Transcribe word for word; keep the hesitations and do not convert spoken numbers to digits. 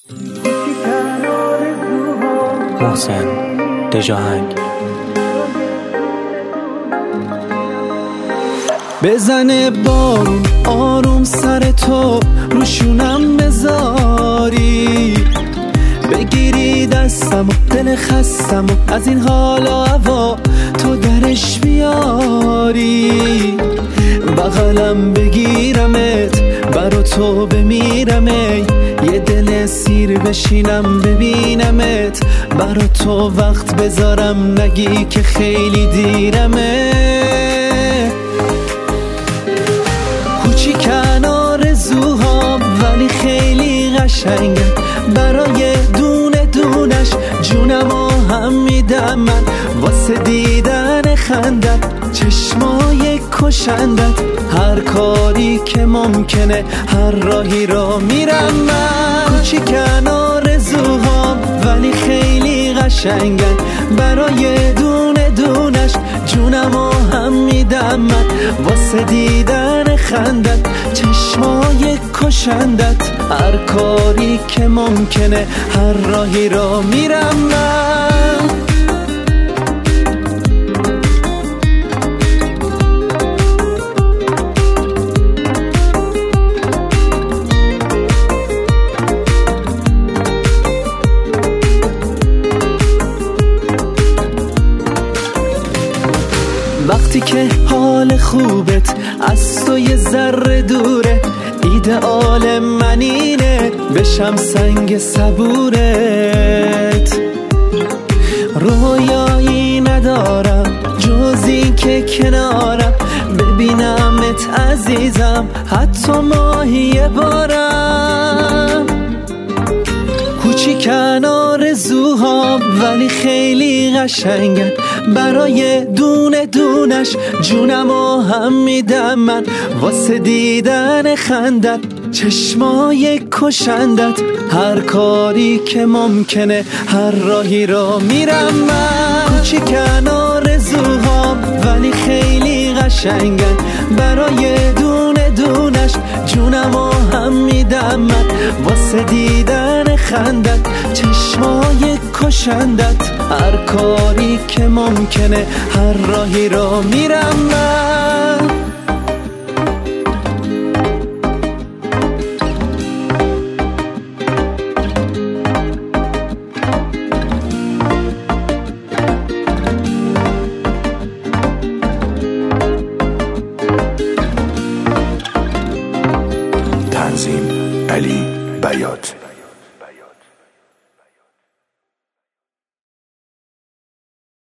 محسن دژاهنگ. بزنه بارون آروم سر تو روشونم بذاری، بگیری دستم و دل خستم و از این حال و هوا تو درش بیاری، بغلم بگیرمت برا تو بمیرم، ای یه دل سیر بشینم ببینمت، برا تو وقت بذارم نگی که خیلی دیرمه. کوچی کنار زوها ولی خیلی قشنگه، برای دونه دونش جونمو هم میدم من، واسه دیدن خندت چشمای کشندت، هر کاری که ممکنه هر راهی را میرم من. کوچی کنار زوها ولی خیلی قشنگن، برای دونه دونش جونمو هم میدم من، واسه دیدن خندت چشمای کشندت، هر کاری که ممکنه هر راهی را میرم من. وقتی که حال خوبت از تو یه ذره دوره، ایدئال من اینه بشم سنگ صبورت، رویایی ندارم جز این که کنارم ببینمت عزیزم، حتی ماهی بارم. کوچی کنار زوها ولی خیلی قشنگن، برای دونه دونش جونمو هم میدم من، واسه دیدن خندت چشمای کشندت، هر کاری که ممکنه هر راهی را میرم من. کوچی کنار زوها ولی خیلی قشنگن، برای دونه دونش جونمو هم میدم من، واسه دیدن خندت چشمای کشندت، هر کاری که ممکنه هر راهی را میرم من.